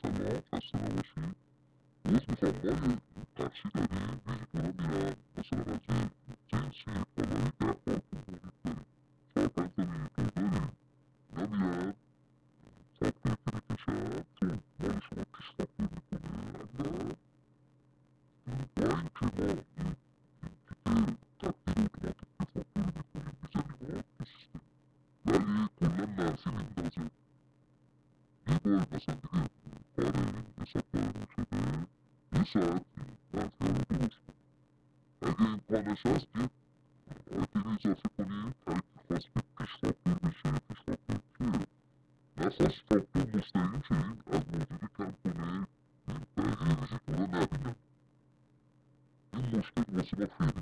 سلام خسته نباشی روز میخوام ما یه بخشی داریم ویژگی رو میرن مثلا از جنسی بالای 10 بار کمپونیت داریم 4-5 تا ویژگی داریم اینا میرن فاکتوریتی میکشن چون مال شما پیش فاکتور میکنه اول با اینکه ما این تبدیل اتوماتیک به فاکتوری میکنیم میزنیم تو سیستم ولی کلا منفی میندازه یه بار مثلا دیگه کار این حساب داره شده یه ساعت این منفی ها رو درست کن اگه امکانش هست یه آیتم اضافه کنید هر کی خواست به پیش فاکتور بشه پیش فاکتور چیه نخواست فاکتور مستقیم شه این از موجود کم کنه این ویژگی رو نبینن این مشکل واسه ما خیلی